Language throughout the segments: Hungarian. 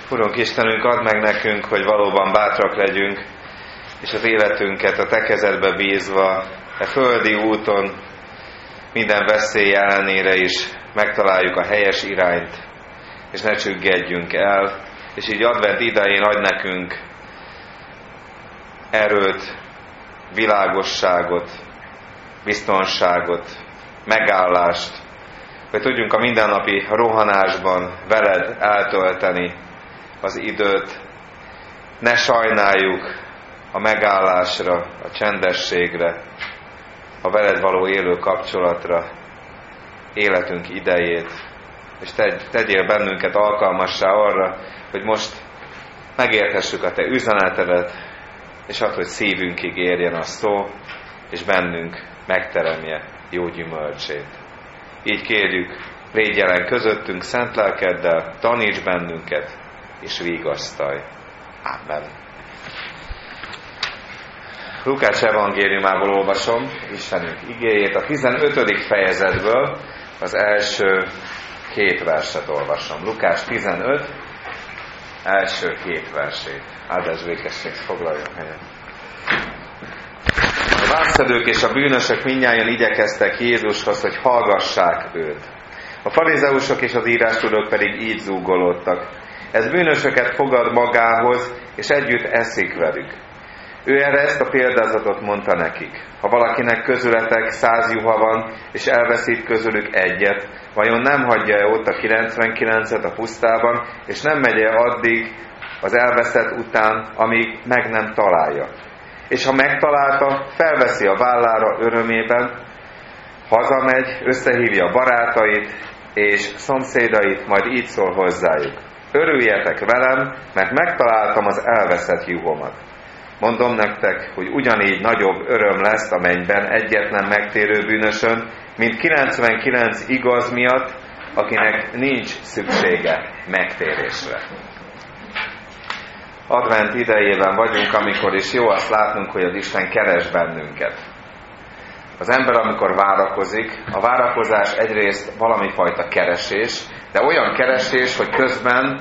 Urunk Istenünk, add meg nekünk, hogy valóban bátrak legyünk, és az életünket a Te kezedbe bízva, a földi úton minden veszély ellenére is megtaláljuk a helyes irányt, és ne csüggedjünk el, és így advent idején adj nekünk erőt, világosságot, biztonságot, megállást, hogy tudjunk a mindennapi rohanásban veled eltölteni az időt, ne sajnáljuk a megállásra, a csendességre, a veled való élő kapcsolatra, életünk idejét, és tegyél bennünket alkalmassá arra, hogy most megérthessük a Te üzenetedet, és add, hogy szívünkig érjen a szó, és bennünk megteremje jó gyümölcsét. Így kérjük, légy jelen közöttünk szent lelkeddel, taníts bennünket, és vigasztalj. Amen. Lukács evangéliumából olvasom Istenünk igéjét, a 15. fejezetből az első 2 verset olvasom. Lukács 15, első 2 versét. Áldás békesség, foglaljon helyet. A vámszedők és a bűnösök mindnyájan igyekeztek Jézushoz, hogy hallgassák őt. A farizeusok és az írástudók pedig így zúgolódtak. Ez bűnösöket fogad magához, és együtt eszik velük. Ő erre ezt a példázatot mondta nekik. Ha valakinek közületek 100 juha van, és elveszít közülük egyet, vajon nem hagyja-e ott a 99-et a pusztában, és nem megy-e addig az elveszett után, amíg meg nem találja? És ha megtalálta, felveszi a vállára örömében, hazamegy, összehívja barátait és szomszédait, majd így szól hozzájuk. Örüljetek velem, mert megtaláltam az elveszett juhomat. Mondom nektek, hogy ugyanígy nagyobb öröm lesz a mennyben egyetlen megtérő bűnösön, mint 99 igaz miatt, akinek nincs szüksége megtérésre. Advent idejében vagyunk, amikor is jó azt látnunk, hogy az Isten keres bennünket. Az ember, amikor várakozik, a várakozás egyrészt valami fajta keresés, de olyan keresés, hogy közben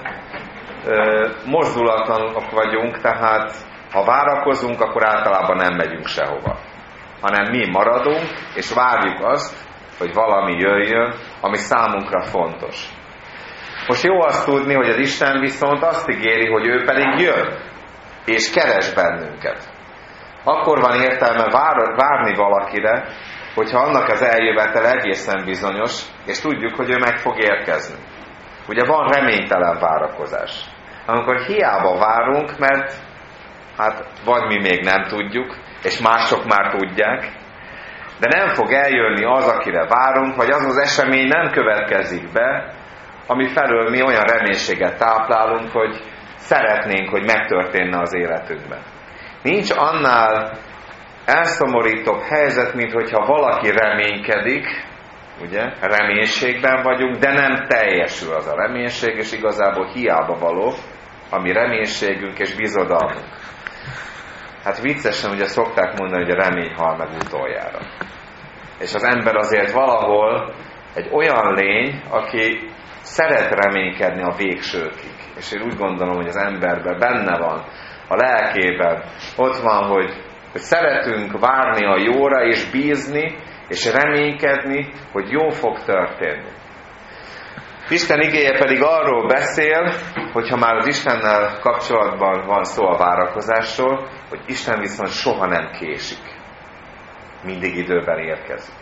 mozdulatlanok vagyunk, tehát ha várakozunk, akkor általában nem megyünk sehova, hanem mi maradunk, és várjuk azt, hogy valami jöjjön, ami számunkra fontos. Most jó azt tudni, hogy az Isten viszont azt ígéri, hogy ő pedig jön, és keres bennünket. Akkor van értelme várni valakire, hogyha annak az eljövetel egészen bizonyos, és tudjuk, hogy ő meg fog érkezni. Ugye van reménytelen várakozás. Amikor hiába várunk, mert vagy mi még nem tudjuk, és mások már tudják, de nem fog eljönni az, akire várunk, vagy az az esemény nem következik be, ami felől mi olyan reménységet táplálunk, hogy szeretnénk, hogy megtörténne az életünkben. Nincs annál elszomorítóbb helyzet, mint hogyha valaki reménykedik, ugye, reménységben vagyunk, de nem teljesül az a reménység, és igazából hiába való a mi reménységünk és bizodalmunk. Hát viccesen ugye szokták mondani, hogy a remény hal meg utoljára. És az ember azért valahol egy olyan lény, aki szeret reménykedni a végsőkig. És én úgy gondolom, hogy az emberben benne van, a lelkében, ott van, hogy szeretünk várni a jóra, és bízni, és reménykedni, hogy jó fog történni. Isten igéje pedig arról beszél, hogyha már az Istennel kapcsolatban van szó a várakozásról, hogy Isten viszont soha nem késik. Mindig időben érkezik.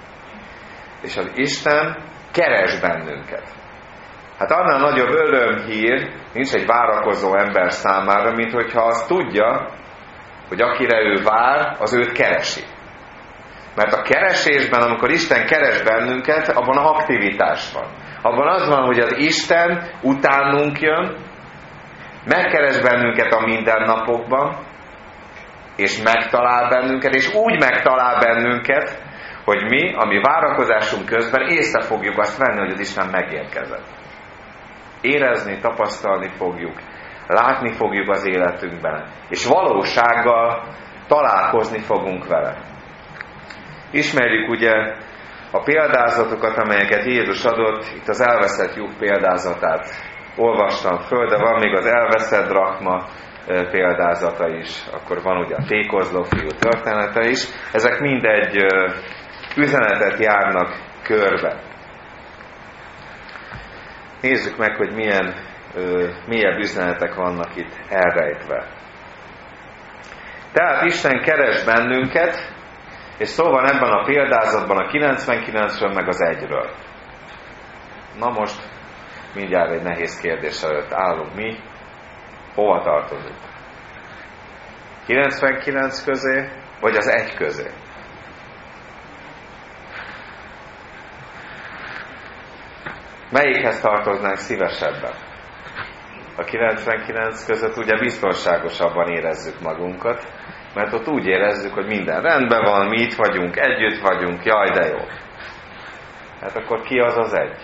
És az Isten keres bennünket. Hát annál nagyobb örömhír nincs egy várakozó ember számára, mint hogyha azt tudja, hogy akire ő vár, az őt keresi. Mert a keresésben, amikor Isten keres bennünket, abban a aktivitás van. Abban az van, hogy az Isten utánunk jön, megkeres bennünket a mindennapokban, és megtalál bennünket, és úgy megtalál bennünket, hogy mi, a mi várakozásunk közben észre fogjuk azt venni, hogy az Isten megérkezett. Érezni, tapasztalni fogjuk, látni fogjuk az életünkben, és valósággal találkozni fogunk vele. Ismerjük ugye a példázatokat, amelyeket Jézus adott, itt az elveszett juh példázatát olvastam föl, de van még az elveszett drachma példázata is, akkor van ugye a tékozló fiú története is. Ezek mind egy üzenetet járnak körbe. Nézzük meg, hogy milyen mélyebb üzenetek vannak itt elrejtve. Tehát Isten keres bennünket, és szó van ebben a példázatban a 99-ről meg az 1-ről. Na most mindjárt egy nehéz kérdés előtt állunk mi. Hova tartozunk? 99 közé, vagy az 1 közé? Melyikhez tartoznánk szívesebben? A 99 között ugye biztonságosabban érezzük magunkat, mert ott úgy érezzük, hogy minden rendben van, mi itt vagyunk, együtt vagyunk, jaj de jó. Hát akkor ki az az 1?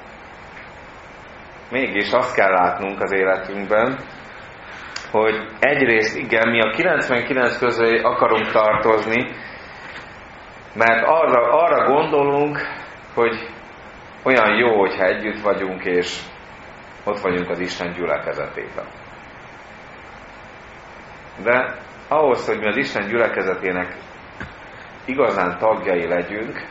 Mégis azt kell látnunk az életünkben, hogy egyrészt igen, mi a 99 közé akarunk tartozni, mert arra gondolunk, hogy olyan jó, hogyha együtt vagyunk, és ott vagyunk az Isten gyülekezetében. De ahhoz, hogy mi az Isten gyülekezetének igazán tagjai legyünk,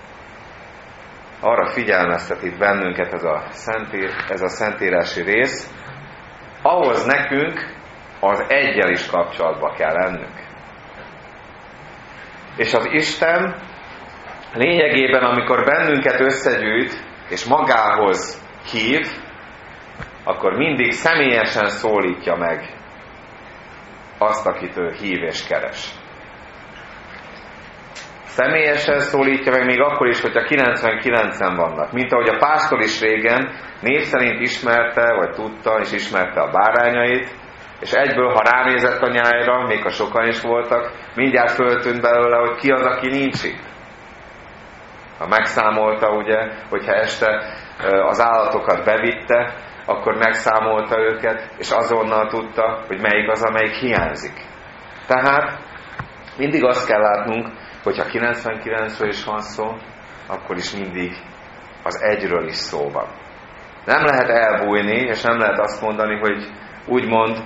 arra figyelmeztet itt bennünket ez a szentírási rész, ahhoz nekünk az 1-jel is kapcsolatba kell lennünk. És az Isten lényegében, amikor bennünket összegyűjt, és magához hív, akkor mindig személyesen szólítja meg azt, akit ő hív és keres. Személyesen szólítja meg még akkor is, hogyha 99-en vannak. Mint ahogy a pásztor is régen név szerint ismerte, vagy tudta, és ismerte a bárányait, és egyből, ha ránézett a nyájra, még ha sokan is voltak, mindjárt föltűnt belőle, hogy ki az, aki nincs itt. Ha megszámolta, ugye, hogyha este az állatokat bevitte, akkor megszámolta őket, és azonnal tudta, hogy melyik az, amelyik hiányzik. Tehát mindig azt kell látnunk, hogyha 99-ről is van szó, akkor is mindig az 1-ről is szó van. Nem lehet elbújni, és nem lehet azt mondani, hogy úgymond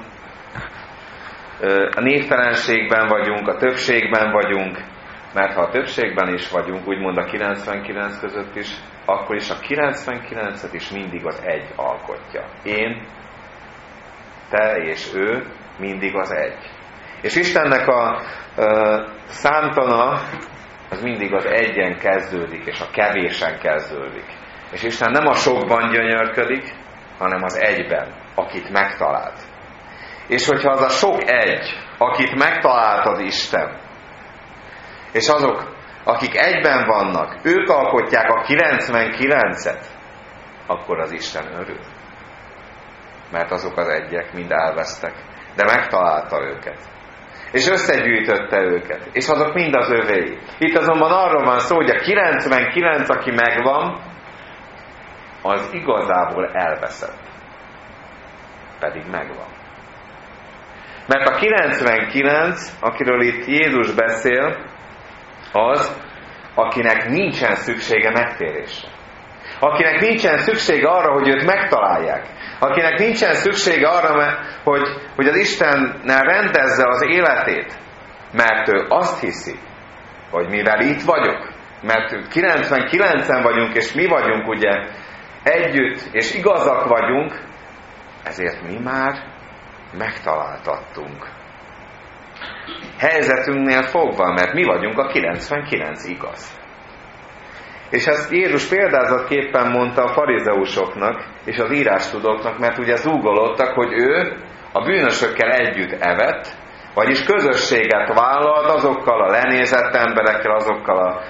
a névtelenségben vagyunk, a többségben vagyunk, mert ha a többségben is vagyunk, úgymond a 99 között is, akkor is a 99-et is mindig az 1 alkotja. Én, te és ő mindig az 1. És Istennek a számtana az mindig az 1-en kezdődik, és a kevésen kezdődik. És Isten nem a sokban gyönyörködik, hanem az 1-ben, akit megtalált. És hogyha az a sok 1, akit megtalált az Isten, és azok, akik 1-ben vannak, ők alkotják a 99-et, akkor az Isten örül. Mert azok az 1-ek mind elvesztek, de megtalálta őket. És összegyűjtötte őket, és azok mind az övéi. Itt azonban arról van szó, hogy a 99, aki megvan, az igazából elveszett. Pedig megvan. Mert a 99, akiről itt Jézus beszél, az, akinek nincsen szüksége megtérésre. Akinek nincsen szüksége arra, hogy őt megtalálják. Akinek nincsen szüksége arra, hogy az Istennel rendezze az életét. Mert ő azt hiszi, hogy mivel itt vagyok, mert 99-en vagyunk, és mi vagyunk ugye együtt, és igazak vagyunk, ezért mi már megtaláltattunk. Helyzetünknél fogva, mert mi vagyunk a 99 igaz. És ezt Jézus példázatképpen mondta a farizeusoknak és az írástudóknak, mert ugye zúgolódtak, hogy ő a bűnösökkel együtt evett, vagyis közösséget vállalt azokkal a lenézett emberekkel, azokkal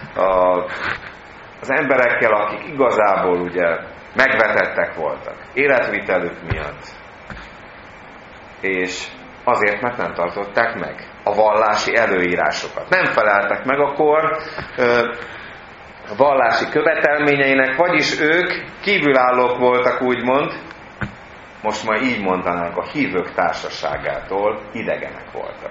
az emberekkel, akik igazából ugye megvetettek voltak életvitelük miatt. És azért, mert nem tartották meg a vallási előírásokat. Nem feleltek meg akkor a vallási követelményeinek, vagyis ők kívülállók voltak, úgymond, most már így mondanánk, a hívők társaságától idegenek voltak.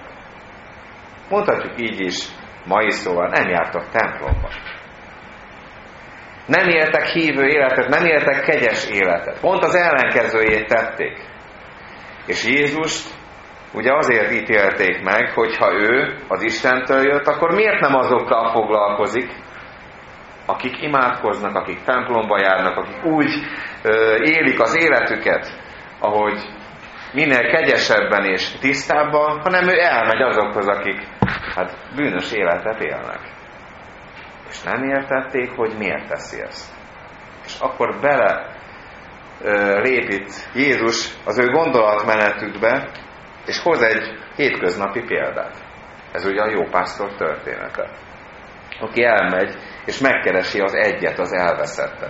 Mondhatjuk így is, mai szóval nem jártak templomba. Nem éltek hívő életet, nem éltek kegyes életet. Pont az ellenkezőjét tették. És Jézust ugye azért ítélték meg, hogyha ő az Istentől jött, akkor miért nem azokkal foglalkozik, akik imádkoznak, akik templomba járnak, akik úgy élik az életüket, ahogy minél kegyesebben és tisztábban, hanem ő elmegy azokhoz, akik bűnös életet élnek. És nem értették, hogy miért teszi ezt. És akkor bele lép itt Jézus az ő gondolatmenetükbe, és hoz egy hétköznapi példát. Ez ugye a jó pásztor története. Aki elmegy, és megkeresi az egyet, az elveszettet.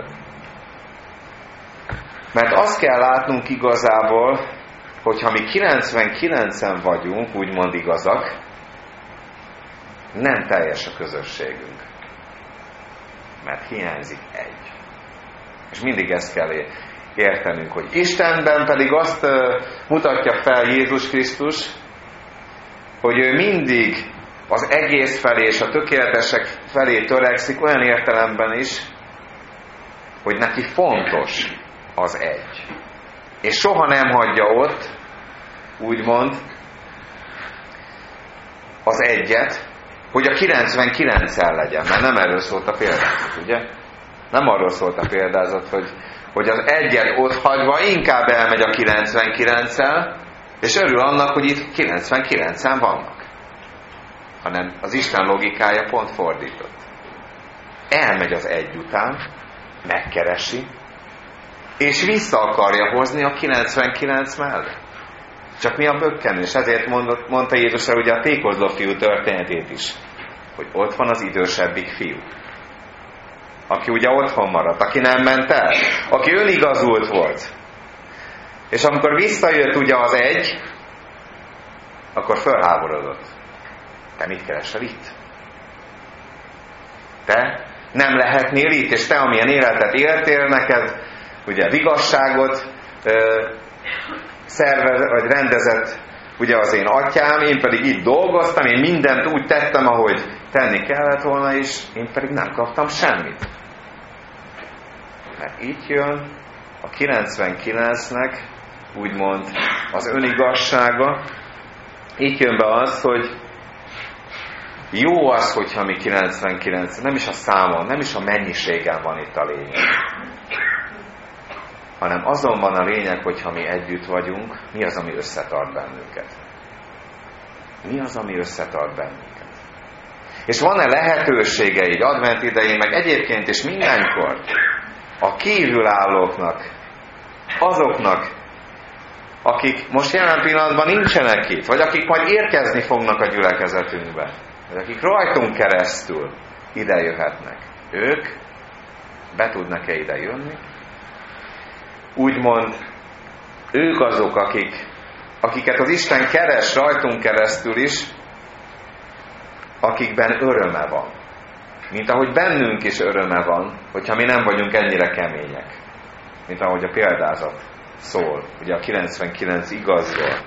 Mert azt kell látnunk igazából, hogyha mi 99-en vagyunk, úgymond igazak, nem teljes a közösségünk. Mert hiányzik egy. És mindig ezt kell értenünk, hogy Istenben pedig azt mutatja fel Jézus Krisztus, hogy ő mindig az egész felé és a tökéletesek felé törekszik, olyan értelemben is, hogy neki fontos az egy. És soha nem hagyja ott, úgymond, az egyet, hogy a 99-el legyen, mert nem erről szólt a példázat, ugye? Nem arról szólt a példázat, hogy az egyet ott hagyva inkább elmegy a 99-el, és örül annak, hogy itt 99-en vannak. Hanem az Isten logikája pont fordított. Elmegy az egy után, megkeresi, és vissza akarja hozni a 99 mellett. Csak mi a bökkenés? Ezért mondta Jézusra ugye a tékozló fiú történetét is, hogy ott van az idősebbik fiú, aki ugye otthon maradt, aki nem ment el, aki önigazult volt. És amikor visszajött ugye az egy, akkor fölháborodott. Te mit keresel itt? Te nem lehetnél itt, és te amilyen életet éltél, neked ugye vigasságot szervez, vagy rendezett ugye az én atyám, én pedig itt dolgoztam, én mindent úgy tettem, ahogy tenni kellett volna, és én pedig nem kaptam semmit. Mert itt jön a 99-nek úgymond az önigazsága, itt jön be az, hogy jó az, hogyha mi 99, nem is a számon, nem is a mennyiségen van itt a lényeg, hanem azon van a lényeg, hogyha mi együtt vagyunk, mi az, ami összetart bennünket. Mi az, ami összetart bennünket. És van-e lehetősége így advent idején, meg egyébként is mindenkor a kívülállóknak, azoknak, akik most jelen pillanatban nincsenek itt, vagy akik majd érkezni fognak a gyülekezetünkbe, vagy akik rajtunk keresztül ide jöhetnek. Ők be tudnak-e ide jönni? Úgymond ők azok, akiket az Isten keres rajtunk keresztül is, akikben öröme van. Mint ahogy bennünk is öröme van, hogyha mi nem vagyunk ennyire kemények. Mint ahogy a példázat szól, ugye a 99 igazról.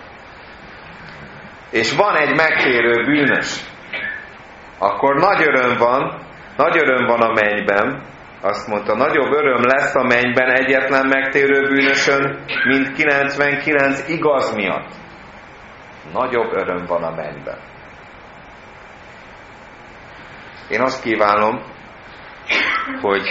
És van egy megtérő bűnös, akkor nagy öröm van a mennyben, azt mondta, nagyobb öröm lesz a mennyben egyetlen megtérő bűnösön, mint 99 igaz miatt. Nagyobb öröm van a mennyben. Én azt kívánom, hogy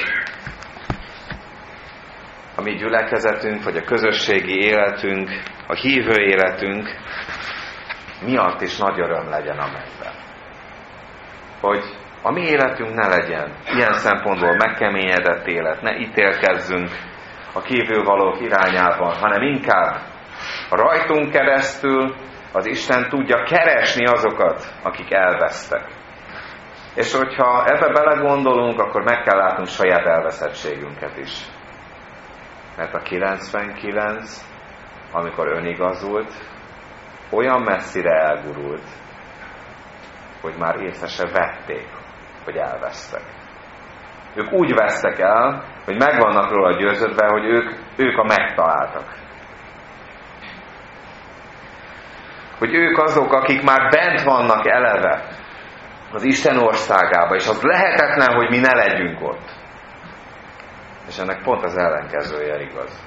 a mi gyülekezetünk, vagy a közösségi életünk, a hívő életünk miatt is nagy öröm legyen a mennyben. Hogy a mi életünk ne legyen ilyen szempontból megkeményedett élet, ne ítélkezzünk a kívülvalók irányában, hanem inkább rajtunk keresztül az Isten tudja keresni azokat, akik elvesztek. És hogyha ebbe belegondolunk, akkor meg kell látnunk saját elveszettségünket is. Mert a 99, amikor önigazult, olyan messzire elgurult, hogy már észre se vették, hogy elvesztek. Ők úgy vesztek el, hogy meg vannak róla győződve, hogy ők a megtaláltak. Hogy ők azok, akik már bent vannak eleve az Isten országába, és az lehetetlen, hogy mi ne legyünk ott. És ennek pont az ellenkezője igaz.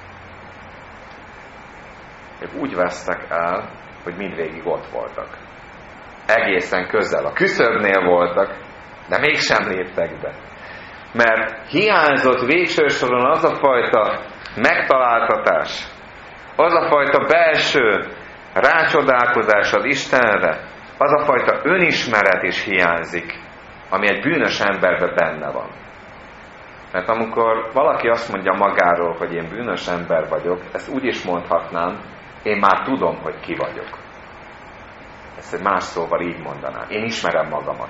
Ők úgy vesztek el, hogy mindvégig ott voltak. Egészen közel. A küszöbnél voltak, de mégsem léptek be. Mert hiányzott végső soron az a fajta megtaláltatás, az a fajta belső rácsodálkozás az Istenre, az a fajta önismeret is hiányzik, ami egy bűnös emberben benne van. Mert amikor valaki azt mondja magáról, hogy én bűnös ember vagyok, ezt úgy is mondhatnám, én már tudom, hogy ki vagyok. Ezt egy más szóval így mondanám. Én ismerem magamat.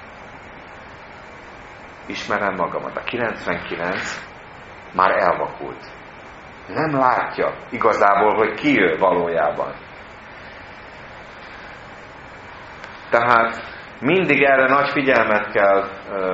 Ismerem magamat. A 99 már elvakult. Nem látja igazából, hogy ki ő valójában. Tehát mindig erre nagy figyelmet kell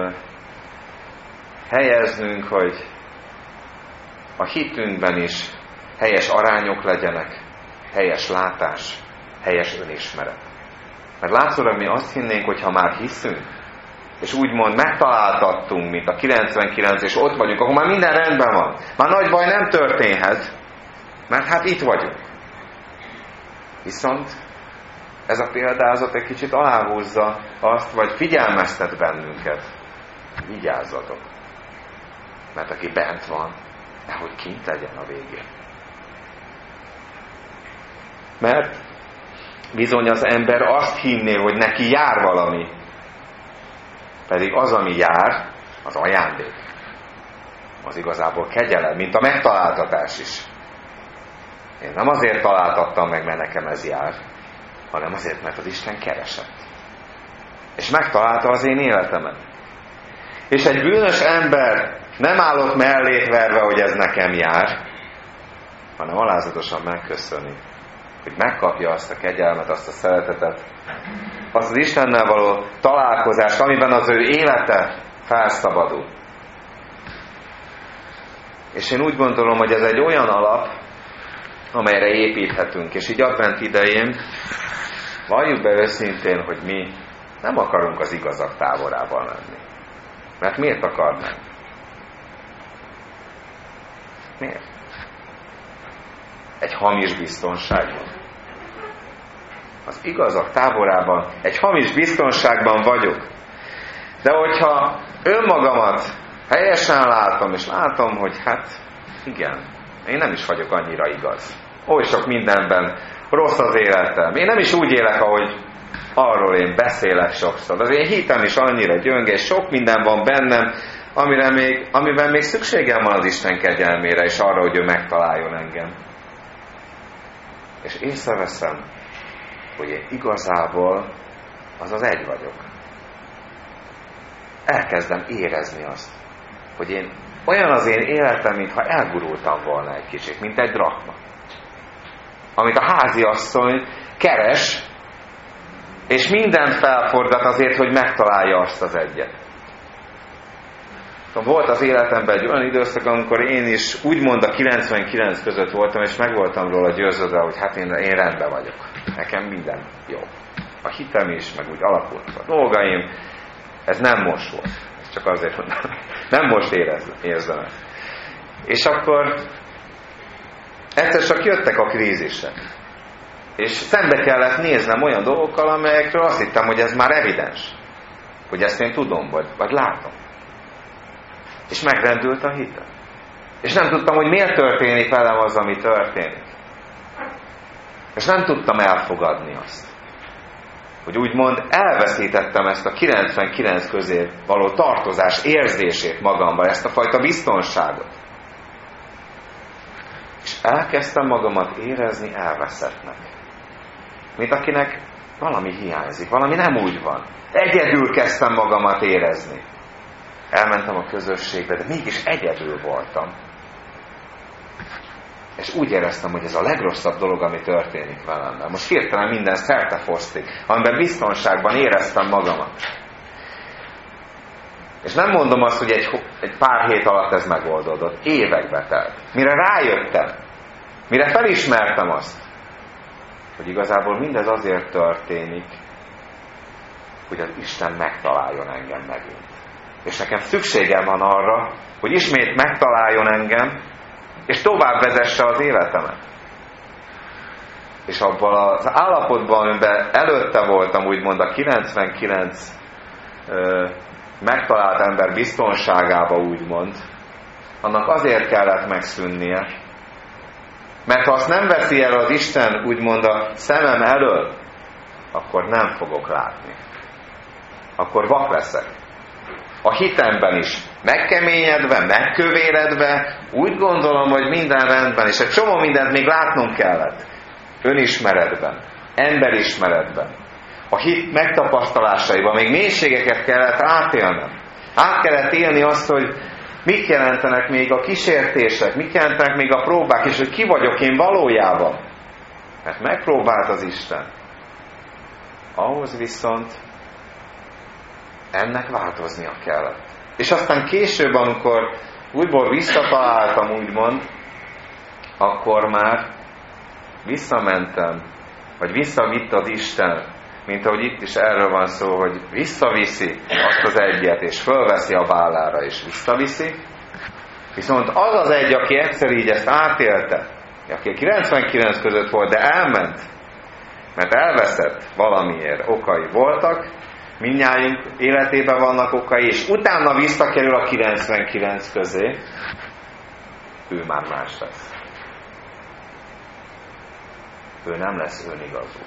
helyeznünk, hogy a hitünkben is helyes arányok legyenek, helyes látás, helyes önismeret. Mert látszólag mi azt hinnénk, hogy ha már hiszünk, és úgymond megtaláltattunk, mint a 99, és ott vagyunk, akkor már minden rendben van. Már nagy baj nem történhet, mert hát itt vagyunk. Viszont ez a példázat egy kicsit aláhúzza azt, vagy figyelmeztet bennünket. Vigyázzatok. Mert aki bent van, nehogy kint legyen a végén. Mert bizony az ember azt hinné, hogy neki jár valami. Pedig az, ami jár, az ajándék. Az igazából kegyelem, mint a megtaláltatás is. Én nem azért találtattam meg, mert nekem ez jár, hanem azért, mert az Isten keresett. És megtalálta az én életemet. És egy bűnös ember nem állott mellét verve, hogy ez nekem jár, hanem alázatosan megköszöni, hogy megkapja azt a kegyelmet, azt a szeretetet, azt az Istennel való találkozást, amiben az ő élete felszabadul. És én úgy gondolom, hogy ez egy olyan alap, amelyre építhetünk. És így advent idején valljuk be őszintén, hogy mi nem akarunk az igazak táborában lenni. Mert miért akarnánk? Miért? Egy hamis biztonságban. Az igazak táborában egy hamis biztonságban vagyok. De hogyha önmagamat helyesen látom, és látom, hogy hát igen, én nem is vagyok annyira igaz. Oly sok mindenben rossz az életem. Én nem is úgy élek, ahogy arról én beszélek sokszor. Az én hitem is annyira gyönge, és sok minden van bennem, amiben még szükségem van az Isten kegyelmére, és arra, hogy ő megtaláljon engem. És észreveszem, hogy én igazából az egy vagyok. Elkezdem érezni azt, hogy olyan az én életem, mintha elgurultam volna egy kicsit, mint egy drachma. Amit a háziasszony keres, és mindent felforgat azért, hogy megtalálja azt az egyet. Volt az életemben egy olyan időszak, amikor én is úgymond a 99 között voltam, és meg voltam róla győződve, hogy hát én rendben vagyok. Nekem minden jó. A hitem is, meg úgy alakultak a dolgaim. Ez nem most volt. Ez csak azért, hogy nem most érzem ezt. És akkor egyszer csak jöttek a krízisek. És szembe kellett néznem olyan dolgokkal, amelyekről azt hittem, hogy ez már evidens. Hogy ezt én tudom, vagy látom. És megrendült a hitem. És nem tudtam, hogy miért történik velem az, ami történik. És nem tudtam elfogadni azt. Hogy úgymond elveszítettem ezt a 99 közé való tartozás érzését magamban, ezt a fajta biztonságot. És elkezdtem magamat érezni elveszettnek. Mint akinek valami hiányzik, valami nem úgy van. Egyedül kezdtem magamat érezni. Elmentem a közösségbe, de mégis egyedül voltam. És úgy éreztem, hogy ez a legrosszabb dolog, ami történik velem. Most hirtelen minden szertefosztik, amiben biztonságban éreztem magamat. És nem mondom azt, hogy egy pár hét alatt ez megoldódott. Évekbe telt. Mire rájöttem, mire felismertem azt, hogy igazából mindez azért történik, hogy az Isten megtaláljon engem megint. És nekem szükségem van arra, hogy ismét megtaláljon engem, és tovább vezesse az életemet. És abban az állapotban, amiben előtte voltam, úgymond a 99 megtalált ember biztonságába, úgymond, annak azért kellett megszűnnie, mert ha azt nem veszi el az Isten, úgymond a szemem elől, akkor nem fogok látni. Akkor vak leszek. A hitemben is megkeményedve, megkövéredve, úgy gondolom, hogy minden rendben, és egy csomó mindent még látnom kellett. Önismeretben, emberismeretben, a hit megtapasztalásaiban még mélységeket kellett átélnem. Át kellett élni azt, hogy mit jelentenek még a kísértések, mit jelentenek még a próbák, és hogy ki vagyok én valójában. Mert megpróbált az Isten. Ahhoz viszont ennek változnia kellett. És aztán később, amikor újból visszataláltam, úgymond, akkor már visszamentem, vagy visszavitt az Isten, mint ahogy itt is erről van szó, hogy visszaviszi azt az egyet, és fölveszi a vállára, és visszaviszi. Viszont az az egy, aki egyszer így ezt átélte, aki 99 között volt, de elment, mert elveszett valamiért, okai voltak, mindnyájunk életében vannak okai, és utána visszakerül a 99 közé, ő már más lesz. Ő nem lesz önigazú.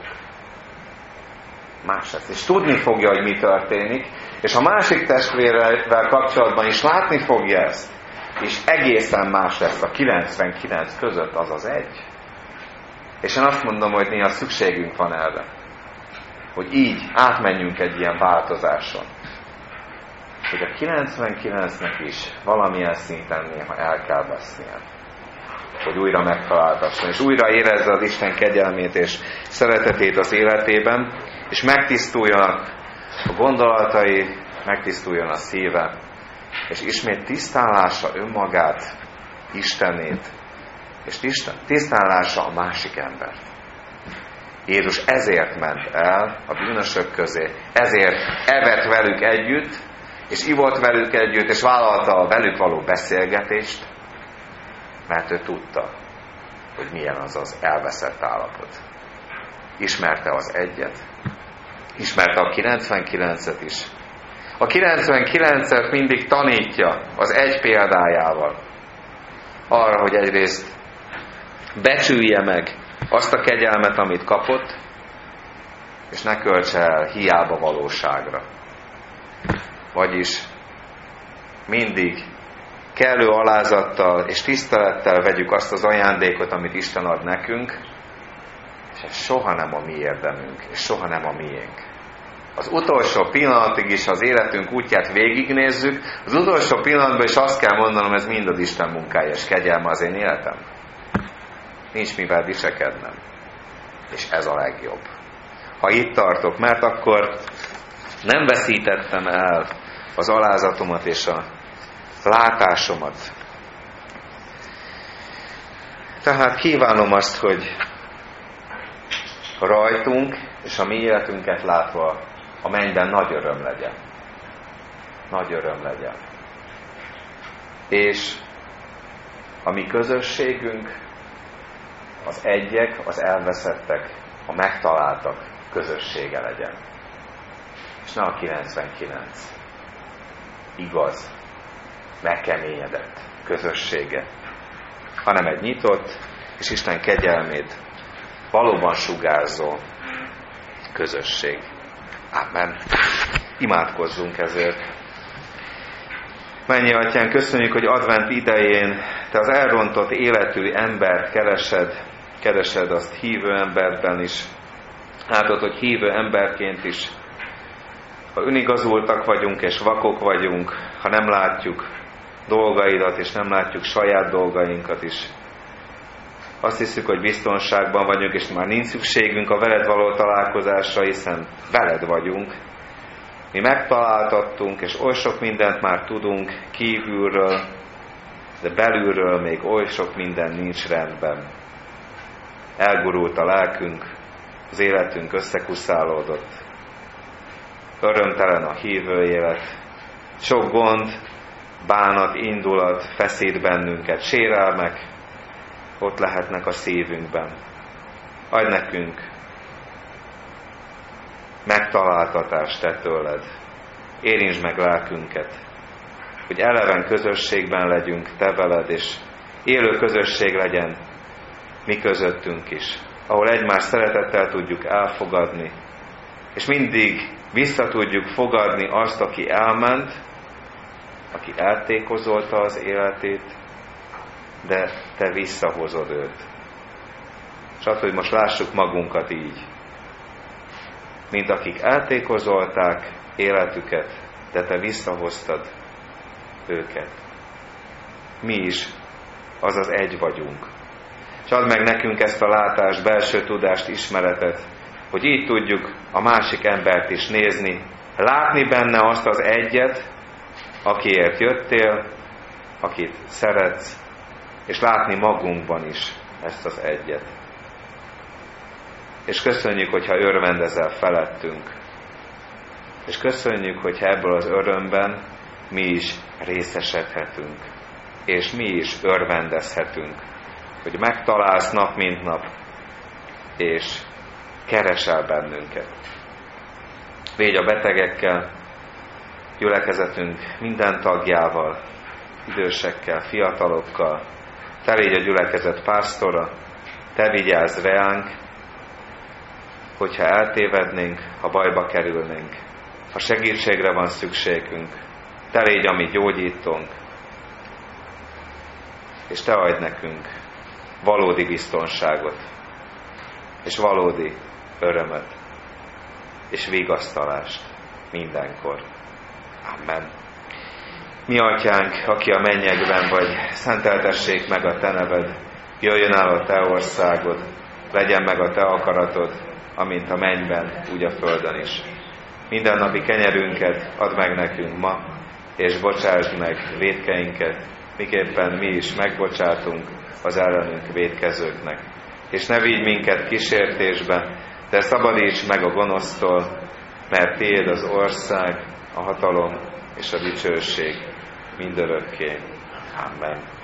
Más lesz. És tudni fogja, hogy mi történik, és a másik testvérrel kapcsolatban is látni fogja ezt, és egészen más lesz a 99 között az az egy. És én azt mondom, hogy néha szükségünk van erre, hogy így átmenjünk egy ilyen változáson. Hogy a 99-nek is valamilyen szinten néha el kell vesznie. Hogy újra megtaláltasson, és újra érezze az Isten kegyelmét és szeretetét az életében, és megtisztuljanak a gondolatai, megtisztuljon a szíve, és ismét tisztállása önmagát, Istenét, és tisztállása a másik embert. Jézus ezért ment el a bűnösök közé, ezért evett velük együtt, és ivott velük együtt, és vállalta a velük való beszélgetést, mert ő tudta, hogy milyen az az elveszett állapot. Ismerte az egyet, ismerte a 99-et is. A 99-et mindig tanítja az egy példájával arra, hogy egyrészt becsülje meg azt a kegyelmet, amit kapott, és ne költse el hiába valóságra. Vagyis mindig kellő alázattal és tisztelettel vegyük azt az ajándékot, amit Isten ad nekünk, és ez soha nem a mi érdemünk, és soha nem a miénk. Az utolsó pillanatig is az életünk útját végignézzük, az utolsó pillanatban is azt kell mondanom, ez mind az Isten munkája és kegyelme az én életem. Nincs mivel viselkednem. És ez a legjobb. Ha itt tartok, mert akkor nem veszítettem el az alázatomat és a látásomat. Tehát kívánom azt, hogy rajtunk és a mi életünket látva a mennyben nagy öröm legyen. Nagy öröm legyen. És a mi közösségünk az egyek, az elveszettek, a megtaláltak közössége legyen. És ne a 99. Igaz, megkeményedett közössége, hanem egy nyitott és Isten kegyelmét valóban sugárzó közösség. Amen. Imádkozzunk ezért. Mennyi Atyán, köszönjük, hogy advent idején Te az elrontott életű embert keresed azt hívő emberben is. Látod, hogy hívő emberként is, ha önigazultak vagyunk és vakok vagyunk, ha nem látjuk dolgaidat és nem látjuk saját dolgainkat is, azt hiszük, hogy biztonságban vagyunk, és már nincs szükségünk a veled való találkozásra, hiszen veled vagyunk. Mi megtaláltattunk, és oly sok mindent már tudunk kívülről, de belülről még oly sok minden nincs rendben. Elgurult a lelkünk, az életünk összekuszálódott. Örömtelen a hívő élet. Sok gond, bánat, indulat feszít bennünket, sérelmek ott lehetnek a szívünkben. Adj nekünk megtaláltatást te tőled. Érintsd meg lelkünket, hogy eleven közösségben legyünk te veled, és élő közösség legyen mi közöttünk is, ahol egymást szeretettel tudjuk elfogadni, és mindig vissza tudjuk fogadni azt, aki elment, aki eltékozolta az életét, de te visszahozod őt. És attól, hogy most lássuk magunkat így, mint akik eltékozolták életüket, de te visszahoztad őket. Mi is azaz egy vagyunk. És add meg nekünk ezt a látást, belső tudást, ismeretet, hogy így tudjuk a másik embert is nézni, látni benne azt az egyet, akiért jöttél, akit szeretsz, és látni magunkban is ezt az egyet. És köszönjük, hogyha örvendezel felettünk. És köszönjük, hogyha ebből az örömben mi is részesedhetünk. És mi is örvendezhetünk, hogy megtalálsz nap mint nap, és keresel bennünket. Védj a betegekkel, gyülekezetünk minden tagjával, idősekkel, fiatalokkal, te légy a gyülekezet pásztora, te vigyázz reánk, hogyha eltévednénk, ha bajba kerülnénk, ha segítségre van szükségünk, te légy a mi gyógyítónk, és te adj nekünk valódi biztonságot, és valódi örömöt, és vigasztalást mindenkor. Amen. Mi atyánk, aki a mennyekben vagy, szenteltessék meg a te neved, jöjjön el a te országod, legyen meg a te akaratod, amint a mennyben, úgy a földön is. Mindennapi kenyerünket add meg nekünk ma, és bocsásd meg vétkeinket, miképpen mi is megbocsátunk az ellenünk vétkezőknek. És ne vigy minket kísértésbe, de szabadíts meg a gonosztól, mert tiéd az ország, a hatalom és a dicsőség mindörökké. Amen.